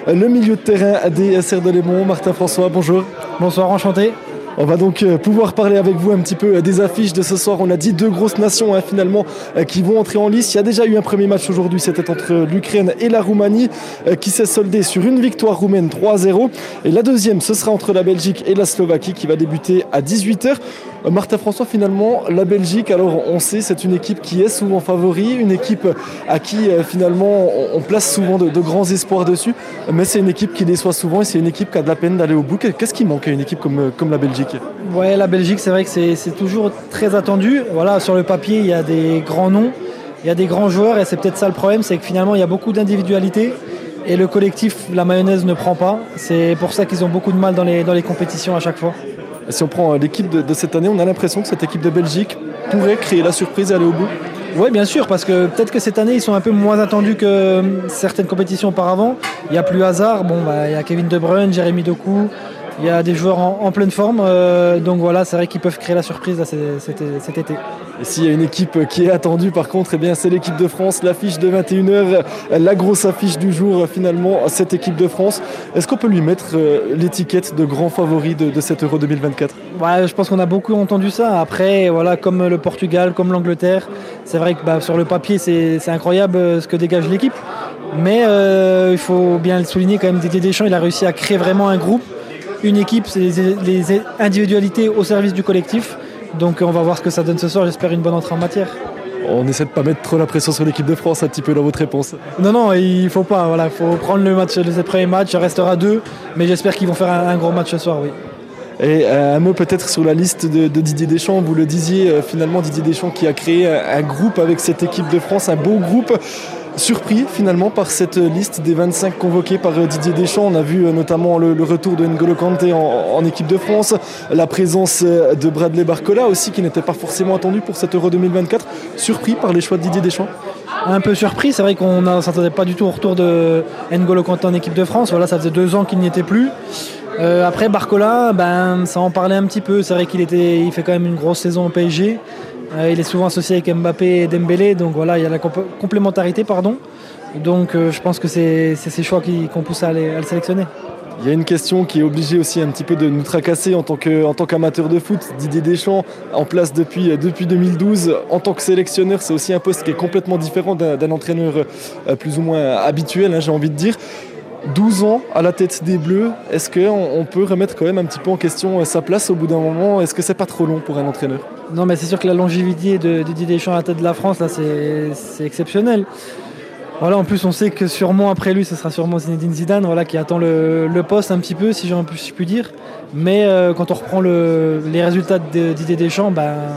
le milieu de terrain des Serres-de-Lémont. Martin François, bonjour. Bonsoir, enchanté. On va donc pouvoir parler avec vous un petit peu des affiches de ce soir. On a dit deux grosses nations finalement qui vont entrer en lice. Il y a déjà eu un premier match aujourd'hui, c'était entre l'Ukraine et la Roumanie qui s'est soldé sur une victoire roumaine 3-0. Et la deuxième, ce sera entre la Belgique et la Slovaquie qui va débuter à 18h. Martin François, finalement, la Belgique, alors on sait, c'est une équipe qui est souvent favori, une équipe à qui finalement on place souvent de grands espoirs dessus, mais c'est une équipe qui déçoit souvent et c'est une équipe qui a de la peine d'aller au bout. Qu'est-ce qui manque à une équipe comme la Belgique ? Ouais, la Belgique, c'est vrai que c'est toujours très attendu. Voilà, sur le papier, il y a des grands noms, il y a des grands joueurs et c'est peut-être ça le problème, c'est que finalement il y a beaucoup d'individualités et le collectif, la mayonnaise ne prend pas. C'est pour ça qu'ils ont beaucoup de mal dans les compétitions à chaque fois. Si on prend l'équipe de cette année, on a l'impression que cette équipe de Belgique pourrait créer la surprise et aller au bout. Oui, bien sûr, parce que peut-être que cette année, ils sont un peu moins attendus que certaines compétitions auparavant. Il n'y a plus Hazard, il y a Kevin De Bruyne, Jérémy Doku, il y a des joueurs en pleine forme. Donc voilà, c'est vrai qu'ils peuvent créer la surprise là, cet été. Et s'il y a une équipe qui est attendue, par contre, c'est l'équipe de France. L'affiche de 21h, la grosse affiche du jour, finalement, cette équipe de France. Est-ce qu'on peut lui mettre l'étiquette de grand favori de cet Euro 2024 ? Ouais, je pense qu'on a beaucoup entendu ça. Après, voilà, comme le Portugal, comme l'Angleterre, c'est vrai que sur le papier, c'est incroyable ce que dégage l'équipe. Mais il faut bien le souligner quand même, Didier Deschamps, il a réussi à créer vraiment un groupe, une équipe, c'est les individualités au service du collectif. Donc on va voir ce que ça donne ce soir, j'espère une bonne entrée en matière. On essaie de ne pas mettre trop la pression sur l'équipe de France un petit peu dans votre réponse. Non, il ne faut pas, il faut prendre le match de ce premier match, il restera 2, mais j'espère qu'ils vont faire un gros match ce soir, oui. Et un mot peut-être sur la liste de Didier Deschamps, vous le disiez, finalement Didier Deschamps qui a créé un groupe avec cette équipe de France, un beau groupe. Surpris finalement par cette liste des 25 convoqués par Didier Deschamps. On a vu notamment le retour de N'Golo Kanté en équipe de France, la présence de Bradley Barcola aussi qui n'était pas forcément attendu pour cet Euro 2024. Surpris par les choix de Didier Deschamps ? Un peu surpris, c'est vrai qu'on ne s'attendait pas du tout au retour de N'Golo Kanté en équipe de France. Voilà, ça faisait 2 ans qu'il n'y était plus. Après Barcola, ça en parlait un petit peu. C'est vrai qu'il fait quand même une grosse saison au PSG. Il est souvent associé avec Mbappé et Dembélé, donc voilà, il y a la complémentarité, Donc je pense que c'est ces choix qu'on pousse à le sélectionner. Il y a une question qui est obligée aussi un petit peu de nous tracasser en tant qu'amateur de foot. Didier Deschamps, en place depuis 2012, en tant que sélectionneur, c'est aussi un poste qui est complètement différent d'un entraîneur plus ou moins habituel, j'ai envie de dire. 12 ans à la tête des Bleus, est-ce qu'on peut remettre quand même un petit peu en question sa place au bout d'un moment ? Est-ce que c'est pas trop long pour un entraîneur ? Non, mais c'est sûr que la longévité de Didier Deschamps à la tête de la France, là, c'est exceptionnel. Voilà, en plus, on sait que sûrement après lui, ce sera sûrement Zinedine Zidane, qui attend le poste un petit peu, si je puis dire. Mais quand on reprend les résultats de Didier Deschamps,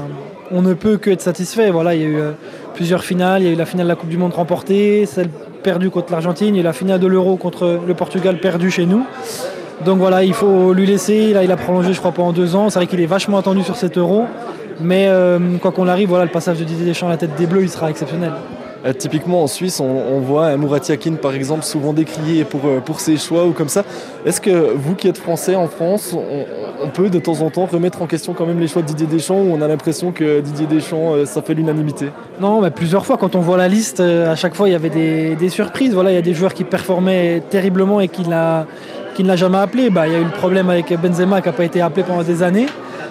on ne peut que être satisfait. Voilà, il y a eu plusieurs finales, il y a eu la finale de la Coupe du Monde remportée, celle perdue contre l'Argentine, il y a eu la finale de l'Euro contre le Portugal perdue chez nous. Donc voilà, il faut lui laisser. Là, il a prolongé, je crois, pendant 2 ans. C'est vrai qu'il est vachement attendu sur cet Euro. Mais quoi qu'on arrive, le passage de Didier Deschamps à la tête des Bleus, il sera exceptionnel. Typiquement en Suisse, on voit un Murat Yakin par exemple souvent décrié pour ses choix ou comme ça. Est-ce que vous qui êtes français en France, on peut de temps en temps remettre en question quand même les choix de Didier Deschamps ou on a l'impression que Didier Deschamps, ça fait l'unanimité ? Non, mais plusieurs fois quand on voit la liste, à chaque fois il y avait des surprises. Voilà, il y a des joueurs qui performaient terriblement et qui ne l'a jamais appelé. Il y a eu le problème avec Benzema qui n'a pas été appelé pendant des années.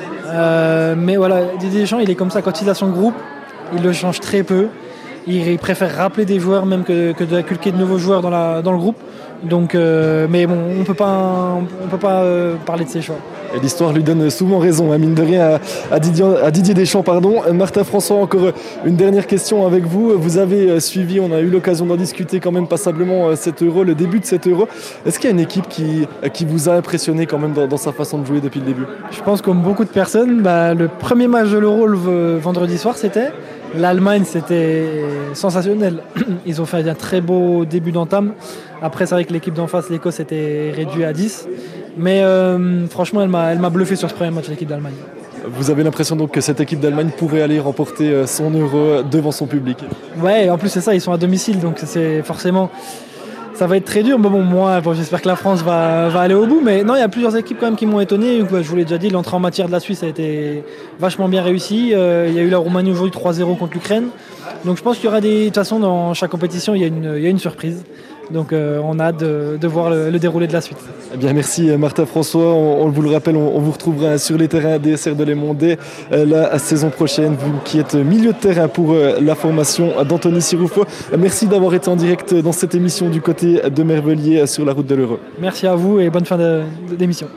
Mais voilà, Didier Deschamps, il est comme ça quand il a son groupe, il le change très peu. Il préfère rappeler des joueurs même que d'inculquer de nouveaux joueurs dans le groupe. Donc, mais bon, on peut pas parler de ses choix. Et l'histoire lui donne souvent raison, mine de rien, à Didier Deschamps. Martin François, encore une dernière question avec vous. Vous avez suivi, on a eu l'occasion d'en discuter quand même passablement cet Euro, le début de cet Euro. Est-ce qu'il y a une équipe qui vous a impressionné quand même dans sa façon de jouer depuis le début ? Je pense comme beaucoup de personnes, le premier match de l'Euro le vendredi soir, c'était l'Allemagne, c'était sensationnel. Ils ont fait un très beau début d'entame. Après, c'est vrai que l'équipe d'en face, l'Écosse, était réduite à 10. Mais franchement, elle m'a bluffé sur ce premier match, l'équipe d'Allemagne. Vous avez l'impression donc que cette équipe d'Allemagne pourrait aller remporter son Euro devant son public ? Ouais, en plus c'est ça, ils sont à domicile, donc c'est forcément... Ça va être très dur, mais moi j'espère que la France va aller au bout. Mais non, il y a plusieurs équipes quand même qui m'ont étonné. Je vous l'ai déjà dit, l'entrée en matière de la Suisse a été vachement bien réussie. Il y a eu la Roumanie aujourd'hui 3-0 contre l'Ukraine. Donc je pense qu'il y aura de toute façon, dans chaque compétition, il y a une surprise. Donc on a hâte de voir le déroulé de la suite. Eh bien, merci Martin François. On vous le rappelle, on vous retrouvera sur les terrains DSR de Lémondé la saison prochaine, vous qui êtes milieu de terrain pour la formation d'Anthony Siroufo. Merci d'avoir été en direct dans cette émission du côté de Mervelier sur la route de l'Euro. Merci à vous et bonne fin d'émission.